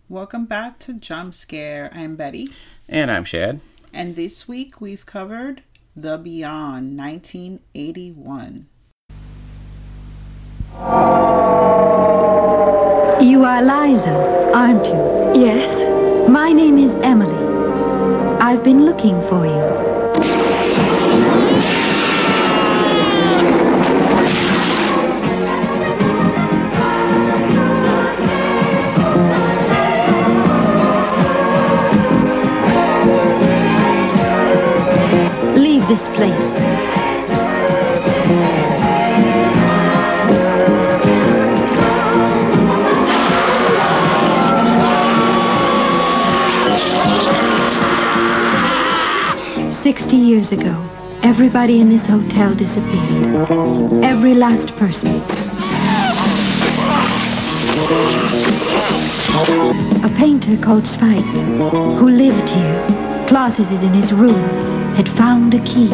Welcome back to Jump Scare. I'm Betty. And I'm Shad. And this week we've covered The Beyond, 1981. You are Liza, aren't you? Yes. My name is Emily. I've been looking for you. Leave this place. $60 ago, everybody in this hotel disappeared. Every last person. A painter called Spike, who lived here, closeted in his room, had found a key.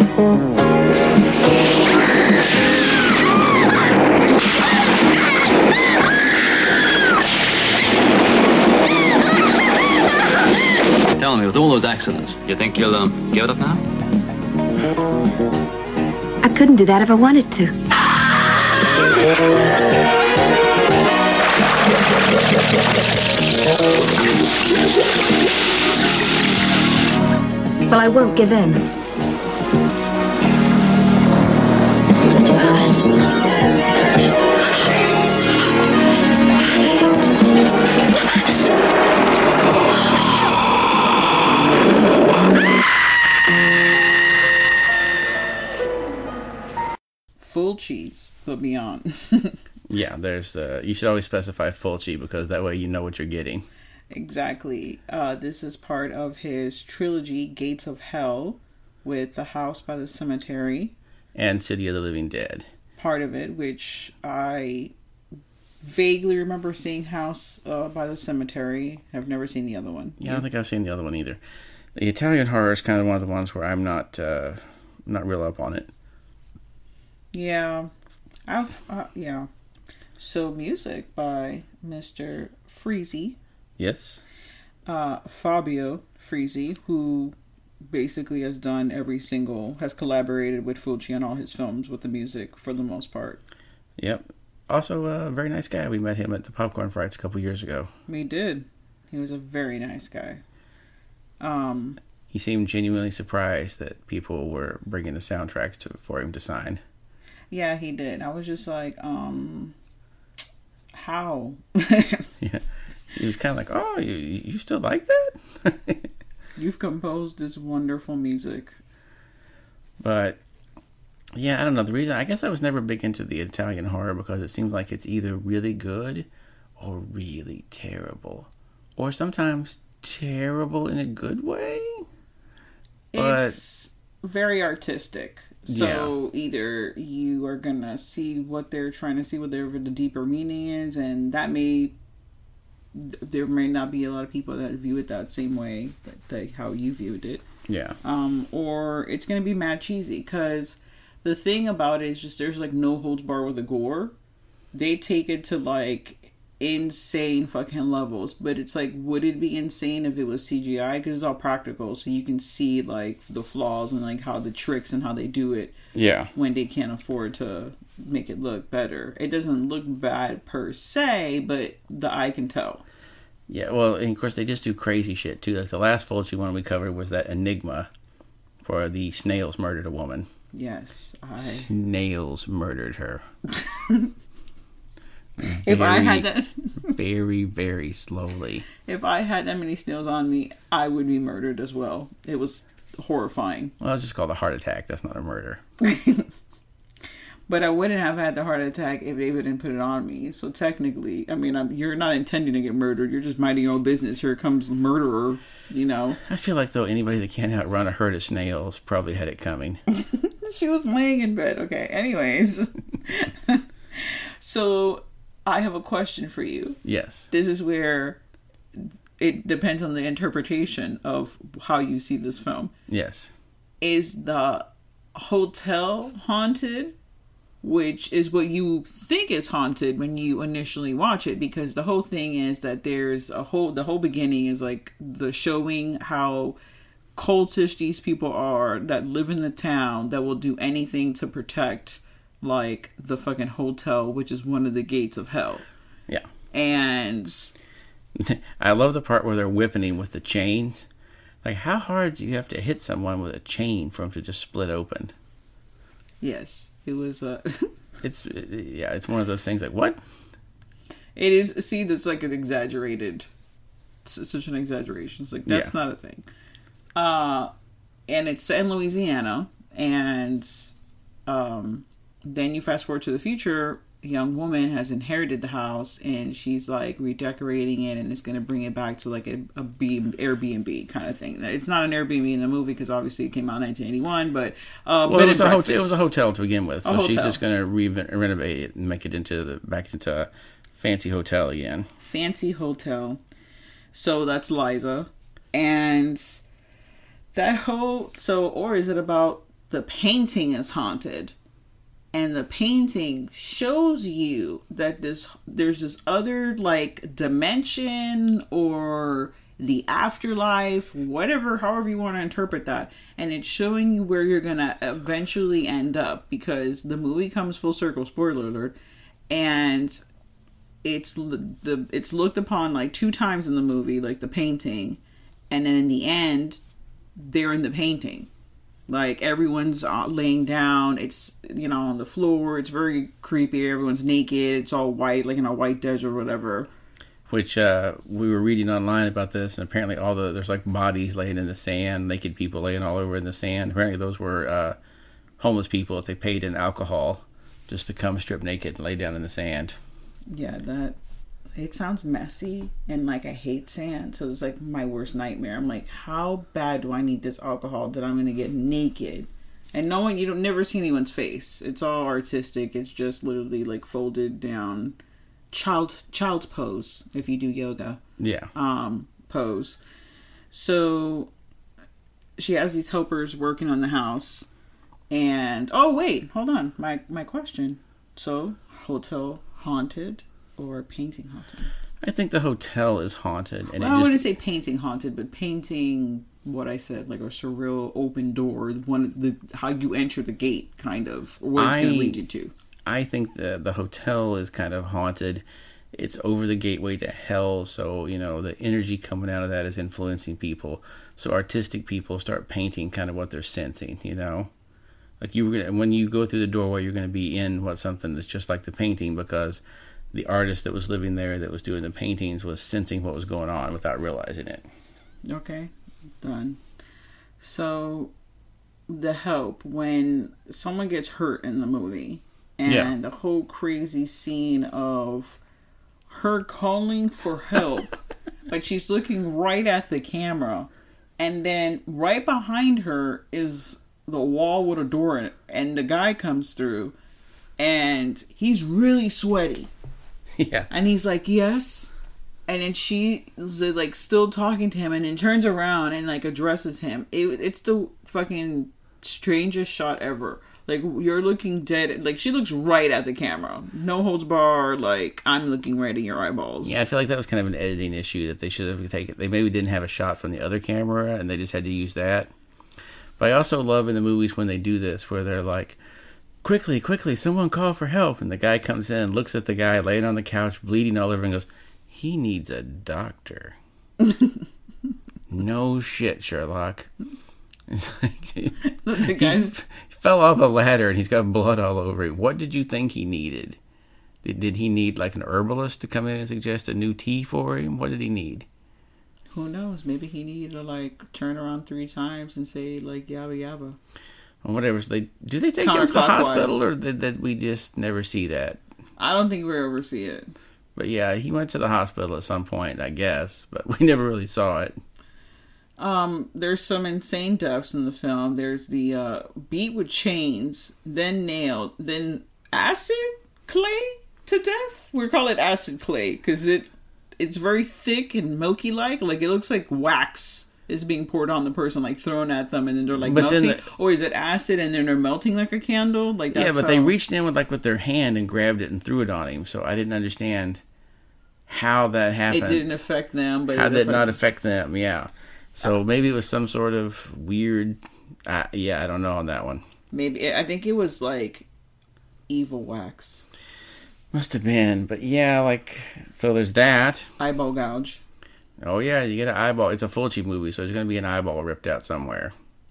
Tell me, with all those accidents, you think you'll give it up now? I couldn't do that if I wanted to. Well, I won't give in. Fulci, The Beyond. Yeah, there's you should always specify Fulci because that way you know what you're getting. Exactly. This is part of his trilogy, Gates of Hell, with The House by the Cemetery. And City of the Living Dead. Part of it, which I vaguely remember seeing House by the Cemetery. I've never seen the other one. Yeah, I don't think I've seen the other one either. The Italian horror is kind of one of the ones where I'm not real up on it. Yeah. Yeah. So, music by Mr. Freese. Yes. Fabio Freese, who basically has collaborated with Fulci on all his films with the music for the most part. Yep. Also a very nice guy. We met him at the Popcorn Frights a couple years ago. We did. He was a very nice guy. He seemed genuinely surprised that people were bringing the soundtracks for him to sign. Yeah, he did. I was just like, how? Yeah. He was kind of like, oh, you still like that? You've composed this wonderful music. But, yeah, I don't know. The reason, I guess I was never big into the Italian horror because it seems like it's either really good or really terrible. Or sometimes terrible in a good way. But it's very artistic. So either you are going to see what they're trying to see, whatever the deeper meaning is, and there may not be a lot of people that view it that same way, that how you viewed it. Yeah. Or it's going to be mad cheesy, because the thing about it is just there's like no holds bar with the gore. They take it to like insane fucking levels, but it's like, would it be insane if it was CGI? Because it's all practical, so you can see like the flaws and like how the tricks and how they do it. Yeah. When they can't afford to make it look better. It doesn't look bad per se, but the eye can tell. Yeah, well, and of course they just do crazy shit too. Like the last Fulci one we covered was that Enigma, for the snails murdered a woman. Yes, Snails murdered her. If I had that very, very slowly. If I had that many snails on me, I would be murdered as well. It was horrifying. Well, it's just called a heart attack. That's not a murder. But I wouldn't have had the heart attack if they didn't put it on me. So technically, I mean, you're not intending to get murdered. You're just minding your own business. Here comes the murderer, you know. I feel like, though, anybody that can't outrun a herd of snails probably had it coming. She was laying in bed. Okay, anyways. So I have a question for you. Yes. This is where it depends on the interpretation of how you see this film. Yes. Is the hotel haunted which is what you think is haunted when you initially watch it, because the whole thing is that the whole beginning is like the showing how cultish these people are that live in the town that will do anything to protect like the fucking hotel, which is one of the gates of hell. Yeah. And I love the part where they're whipping him with the chains. Like, how hard do you have to hit someone with a chain for him to just split open? yes, it was it's one of those things like, what? it is, see, that's like an exaggerated, it's such an exaggeration. It's like, that's not a thing. And it's set in Louisiana, and then you fast forward to the future. A young woman has inherited the house, and she's like redecorating it, and it's going to bring it back to like a Airbnb kind of thing. It's not an Airbnb in the movie because obviously it came out in 1981, but it was a hotel to begin with, so she's just going to renovate it and make it back into a fancy hotel again. Fancy hotel. So that's Liza, and that whole or is it about the painting is haunted? And the painting shows you that there's this other like dimension or the afterlife, however you want to interpret that. And it's showing you where you're going to eventually end up, because the movie comes full circle, spoiler alert. And it's looked upon like 2 times in the movie, like the painting. And then in the end, they're in the painting. Like, everyone's laying down. It's, on the floor. It's very creepy. Everyone's naked. It's all white, like in a white desert or whatever. Which, we were reading online about this, and apparently there's like bodies laying in the sand, naked people laying all over in the sand. Apparently those were homeless people if they paid in alcohol just to come strip naked and lay down in the sand. Yeah, it sounds messy, and like I hate sand, so it's like my worst nightmare. I'm like, how bad do I need this alcohol that I'm gonna get naked? And you don't never see anyone's face. It's all artistic. It's just literally like folded down child's pose if you do yoga. Yeah. Pose. So she has these helpers working on the house, and wait, hold on. My question. So, hotel haunted or painting haunted? I think the hotel is haunted. And I wouldn't say painting haunted, but painting what I said, like a surreal open door, how you enter the gate, kind of, or what it's going to lead you to. I think the hotel is kind of haunted. It's over the gateway to hell, so, the energy coming out of that is influencing people. So artistic people start painting kind of what they're sensing, Like when you go through the doorway, you're going to be in something that's just like the painting, because the artist that was living there that was doing the paintings was sensing what was going on without realizing it. Okay, done. So, the help, when someone gets hurt in the movie, and the whole crazy scene of her calling for help, but she's looking right at the camera, and then right behind her is the wall with a door in it, and the guy comes through, and he's really sweaty. Yeah. And he's like, yes. And then she is like still talking to him, and then turns around and like addresses him. It's the fucking strangest shot ever. Like, you're looking dead. Like, she looks right at the camera. No holds barred. Like, I'm looking right in your eyeballs. Yeah, I feel like that was kind of an editing issue that they should have taken. They maybe didn't have a shot from the other camera, and they just had to use that. But I also love in the movies when they do this, where they're like, quickly, someone call for help. And the guy comes in, looks at the guy laying on the couch, bleeding all over, and goes, he needs a doctor. No shit, Sherlock. The guy he fell off a ladder and he's got blood all over him. What did you think he needed? Did he need like an herbalist to come in and suggest a new tea for him? What did he need? Who knows? Maybe he needed to like turn around 3 times and say like yabba yabba. Or whatever. So do they take him to the hospital, or did we just never see that? I don't think we ever see it. But yeah, he went to the hospital at some point, I guess, but we never really saw it. There's some insane deaths in the film. There's the beat with chains, then nailed, then acid clay to death. We call it acid clay because it's very thick and milky like it looks like wax is being poured on the person, like thrown at them, and then they're like But then melting. Or is it acid and then they're melting like a candle? Like that's yeah, but how... they reached in with their hand and grabbed it and threw it on him. So I didn't understand how that happened. It didn't affect them, but how did it not affect them? Yeah. So maybe it was some sort of weird. I don't know on that one. Maybe I think it was like evil wax, Must have been, but yeah, like so. There's that. eyeball gouge. Oh yeah, you get an eyeball. It's a Fulci movie, so there's going to be an eyeball ripped out somewhere.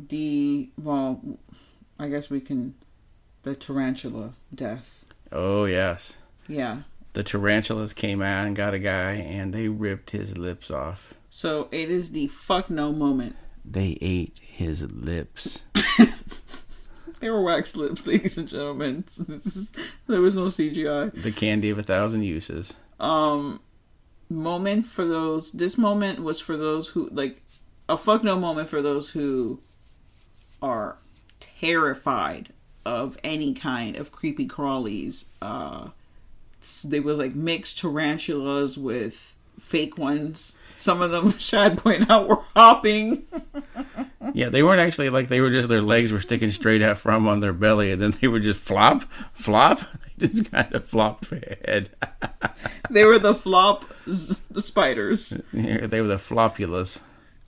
I guess we can. The tarantula death. Oh yes. Yeah. The tarantulas came out and got a guy, and they ripped his lips off. So it is the fuck no moment. They ate his lips. They were wax lips, ladies and gentlemen. There was no CGI. The candy of 1,000 uses. Moment for those. This moment was for those who like a fuck no moment for those who are terrified of any kind of creepy crawlies. There was like mixed tarantulas with fake ones. Some of them, Shad pointed out, were hopping. Yeah, they weren't actually like they were just their legs were sticking straight out from on their belly, and then they would just flop. They just kind of flopped ahead. They were the flop spiders. They were the flopulas.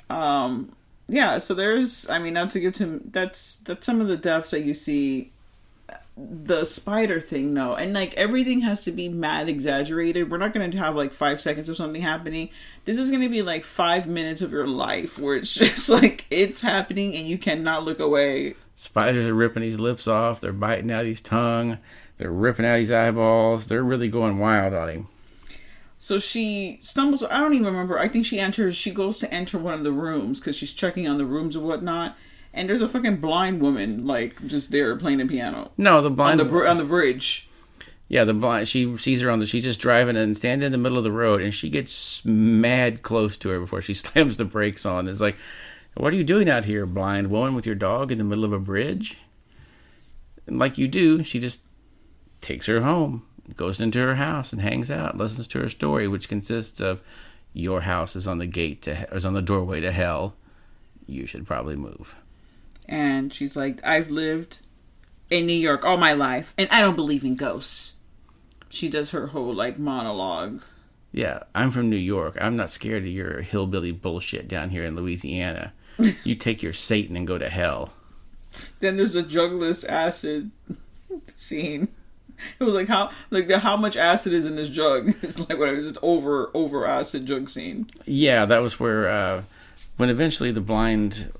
Yeah, so there's, I mean, not to give to that's some of the deaths that you see. The spider thing, no, and like everything has to be mad exaggerated. We're not going to have like 5 seconds of something happening. This is going to be like 5 minutes of your life where it's just like it's happening and you cannot look away. Spiders are ripping his lips off. They're biting out his tongue. They're ripping out his eyeballs. They're really going wild on him. So she stumbles. I don't even remember. I think she goes to enter one of the rooms because she's checking on the rooms and whatnot. And there's a fucking blind woman, like, just there playing the piano. No, the blind... On the bridge. Yeah, the blind... She sees her she's just driving and standing in the middle of the road, and she gets mad close to her before she slams the brakes on. It's like, what are you doing out here, blind woman, with your dog in the middle of a bridge? And like you do, she just takes her home, goes into her house, and hangs out, listens to her story, which consists of, your house is on the doorway to hell. You should probably move. And she's like, I've lived in New York all my life, and I don't believe in ghosts. She does her whole, like, monologue. Yeah, I'm from New York. I'm not scared of your hillbilly bullshit down here in Louisiana. You take your Satan and go to hell. Then there's a jugless acid scene. It was like how much acid is in this jug? It's like what it was just over acid jug scene. Yeah, that was where when eventually the blind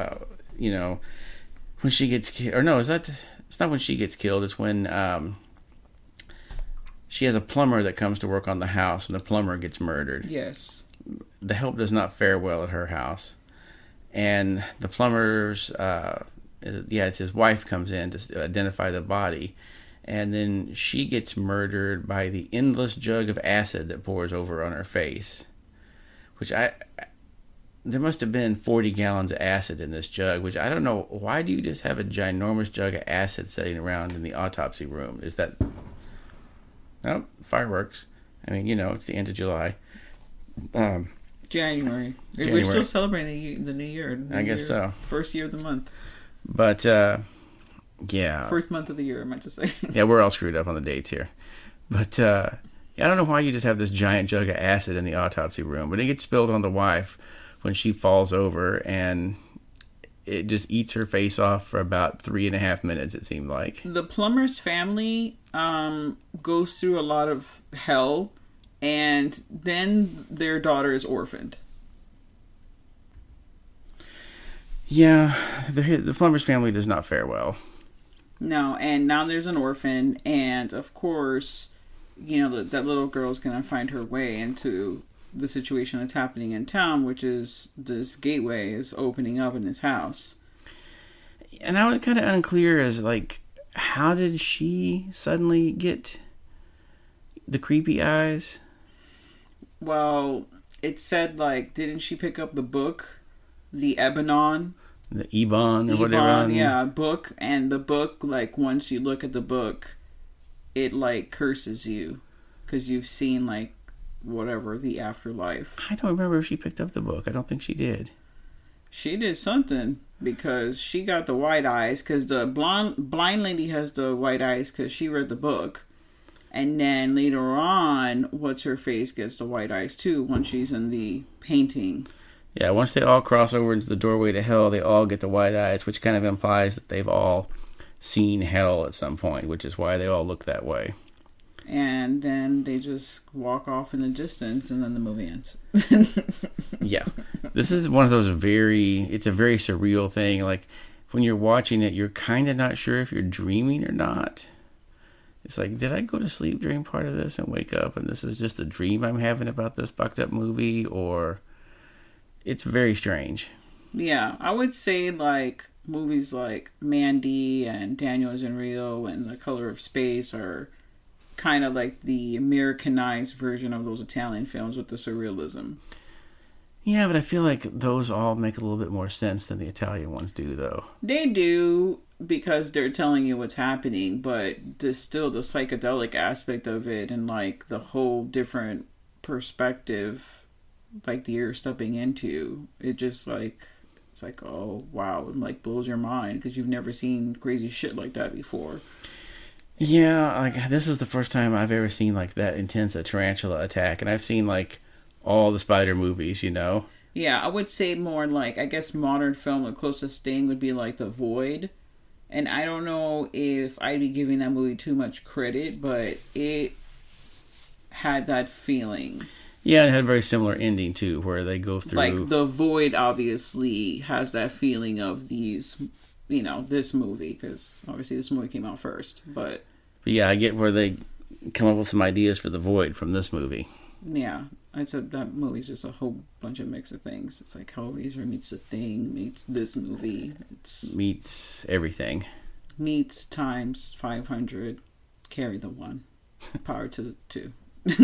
when she gets killed, or no, it's not when she gets killed, it's when she has a plumber that comes to work on the house, and the plumber gets murdered. Yes. The help does not fare well at her house. And the plumber's, it's his wife comes in to identify the body, and then she gets murdered by the endless jug of acid that pours over on her face, which there must have been 40 gallons of acid in this jug, which I don't know. Why do you just have a ginormous jug of acid sitting around in the autopsy room? Is that... Oh, fireworks. I mean, it's the end of July. January. We're still celebrating the new year. I guess so. First year of the month. But, yeah. First month of the year, I meant to say. Yeah, we're all screwed up on the dates here. But, I don't know why you just have this giant jug of acid in the autopsy room, but it gets spilled on the wife when she falls over, and it just eats her face off for about 3.5 minutes, it seemed like. The plumber's family goes through a lot of hell, and then their daughter is orphaned. Yeah, the plumber's family does not fare well. No, and now there's an orphan, and of course, that little girl's gonna find her way into the situation that's happening in town, which is this gateway is opening up in this house. And I was kind of unclear as, like, how did she suddenly get the creepy eyes? Well, it said, like, didn't she pick up the book? The Ebanon? The Ebon or whatever? Yeah, book. And the book, like, once you look at the book, it, like, curses you. Because you've seen, like, whatever, the afterlife. I don't remember if she picked up the book. I don't think she did. She did something because she got the white eyes because the blind lady has the white eyes because she read the book. And then later on, What's-Her-Face gets the white eyes too when she's in the painting. Yeah, once they all cross over into the doorway to hell, they all get the white eyes, which kind of implies that they've all seen hell at some point, which is why they all look that way. And then they just walk off in the distance, and then the movie ends. Yeah. This is one of those it's a very surreal thing. Like, when you're watching it, you're kind of not sure if you're dreaming or not. It's like, did I go to sleep during part of this and wake up, and this is just a dream I'm having about this fucked up movie? Or it's very strange. Yeah, I would say, like, movies like Mandy and Daniel is in Rio and The Color of Space are kind of like the Americanized version of those Italian films with the surrealism. Yeah, but I feel like those all make a little bit more sense than the Italian ones do, though. They do, because they're telling you what's happening, but there's still the psychedelic aspect of it and, like, the whole different perspective, like, the you're stepping into. It just, like, it's like, oh, wow, it, like, blows your mind because you've never seen crazy shit like that before. Yeah, like, this is the first time I've ever seen, like, that intense a tarantula attack, and I've seen, like, all the spider movies, you know? Yeah, I would say more like, I guess modern film, the closest thing would be like The Void. And I don't know if I'd be giving that movie too much credit, but it had that feeling. Yeah, it had a very similar ending, too, where they go through... Like, The Void obviously has that feeling of these, you know, this movie, because obviously this movie came out first, but yeah, I get where they come up with some ideas for The Void from this movie. yeah, I'd say that movie's just a whole bunch of mix of things. It's like Hellraiser meets The Thing, meets this movie. It's Meets everything. meets times 500, carry the one, power to the two.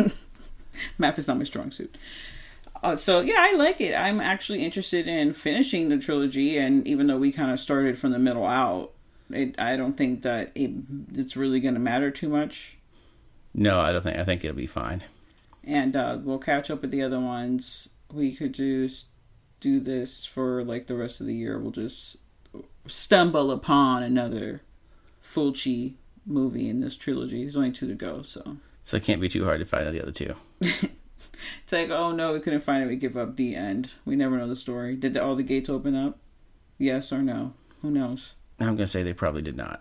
Math is not my strong suit. So yeah, I like it. I'm actually interested in finishing the trilogy, and even though we kind of started from the middle out, I don't think that it's really going to matter too much. No, I think it'll be fine. And we'll catch up with the other ones. We could just do this for like the rest of the year. We'll just stumble upon another Fulci movie in this trilogy. There's only 2 to go, so it can't be too hard to find the other 2. it's like, oh no, we couldn't find it. We give up. The end. We never know the story. Did all the gates open up? Yes or no? Who knows? I'm gonna say they probably did not.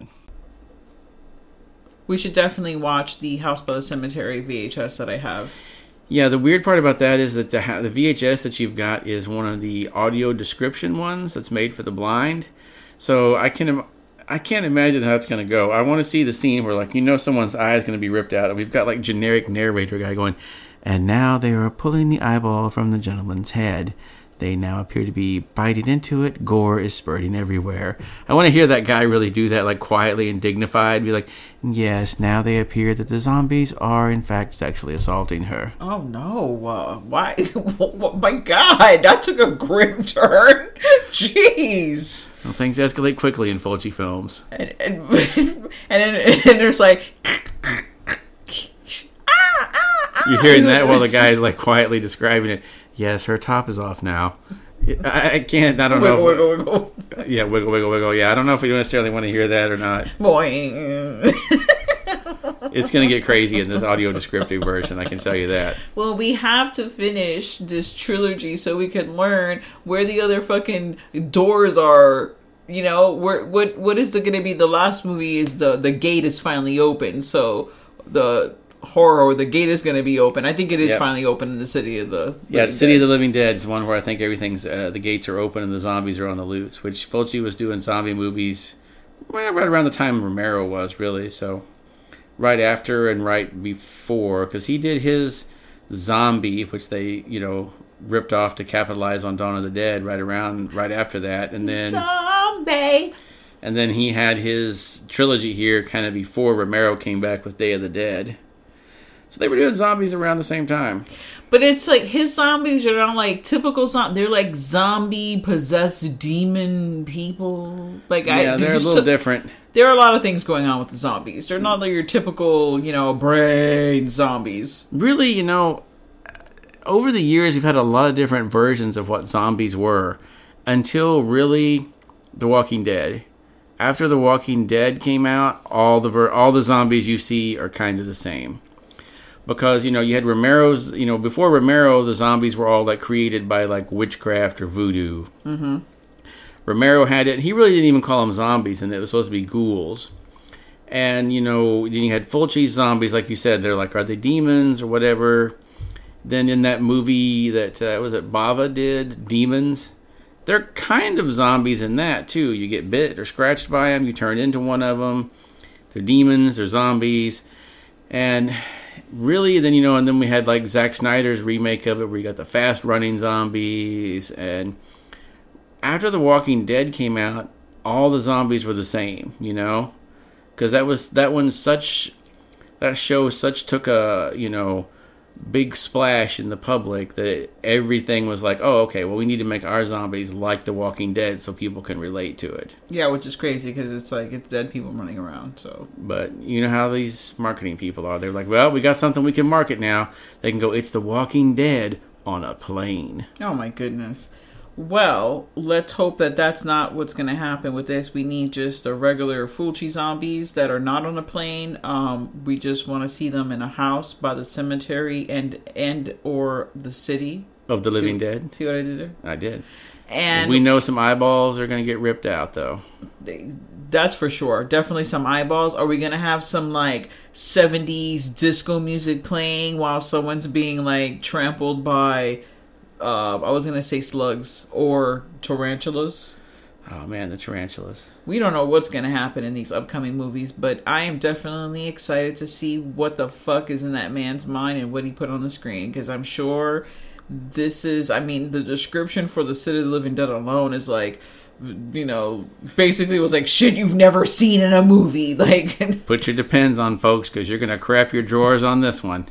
We should definitely watch the House by the Cemetery VHS that I have. Yeah, the weird part about that is that the VHS that you've got is one of the audio description ones that's made for the blind. So I can't imagine how it's going to go. I want to see the scene where, like, you know, someone's eye is going to be ripped out, and we've got, like, generic narrator guy going, and now they are pulling the eyeball from the gentleman's head. They now appear to be biting into it. Gore is spurting everywhere. I want to hear that guy really do that, like, quietly and dignified. Be like, yes, now they appear that the zombies are, in fact, sexually assaulting her. Oh, no. Why? My God, that took a grim turn. Jeez. Well, things escalate quickly in Fulci films. And then there's like... You're hearing that while the guy is, like, quietly describing it. Yes, her top is off now. I can't. I don't know. Wiggle. Yeah, wiggle. Yeah, I don't know if we necessarily want to hear that or not. Boing. It's going to get crazy in this audio descriptive version, I can tell you that. Well, we have to finish this trilogy so we can learn where the other fucking doors are. You know, what is going to be the last movie is the gate is finally open. So the horror or the gate is going to be open. I think it is finally open in the City of the City of the Living Dead is one where I think everything's the gates are open and the zombies are on the loose, which Fulci was doing zombie movies right around the time Romero was, really. So right after and right before, because he did his Zombie, which they, you know, ripped off to capitalize on Dawn of the Dead right after that, and then Zombie. And then he had his trilogy here kind of before Romero came back with Day of the Dead. So they were doing zombies around the same time. But it's like his zombies are not like typical zombies. They're like zombie possessed demon people. Like they're a little different. There are a lot of things going on with the zombies. They're not like your typical, you know, brain zombies. Really, you know, over the years we've had a lot of different versions of what zombies were. until really The Walking Dead. After The Walking Dead came out, all the zombies you see are kind of the same. Because, you had Romero's, before Romero, the zombies were all like created by like witchcraft or voodoo. Mm-hmm. Romero had it. He really didn't even call them zombies, and it was supposed to be ghouls. And, then you had Fulci's zombies, like you said. They're like, are they demons or whatever? Then in that movie that, was it Bava did, Demons? They're kind of zombies in that, too. You get bit or scratched by them. You turn into one of them. They're demons. They're zombies. And really, then, and then we had, like, Zack Snyder's remake of it where you got the fast-running zombies. And after The Walking Dead came out, all the zombies were the same, Because that show took a, big splash in the public that everything was like, oh, okay, well, we need to make our zombies like The Walking Dead so people can relate to it. Yeah, which is crazy because it's like it's dead people running around. So, but you know how these marketing people are. They're like, well, we got something we can market now. They can go, it's The Walking Dead on a plane. Oh my goodness. Well, let's hope that that's not what's going to happen with this. We need just a regular Fulci zombies that are not on a plane. We just want to see them in a house by the cemetery and or the city. Of the Living Dead? See what I did there? I did. And we know some eyeballs are going to get ripped out, though. That's for sure. Definitely some eyeballs. Are we going to have some, like, 70s disco music playing while someone's being, like, trampled by... I was going to say slugs or tarantulas. Oh, man, the tarantulas. We don't know what's going to happen in these upcoming movies, but I am definitely excited to see what the fuck is in that man's mind and what he put on the screen, because I'm sure this is, the description for the City of the Living Dead alone is like, basically was like shit you've never seen in a movie. Like, put your depends on, folks, because you're going to crap your drawers on this one.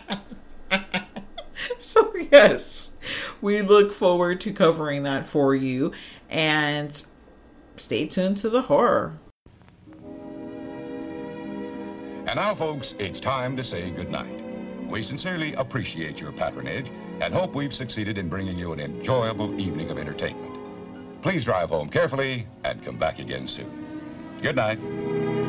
So, yes, we look forward to covering that for you. And stay tuned to the horror. And now, folks, it's time to say goodnight. We sincerely appreciate your patronage and hope we've succeeded in bringing you an enjoyable evening of entertainment. Please drive home carefully and come back again soon. Good night.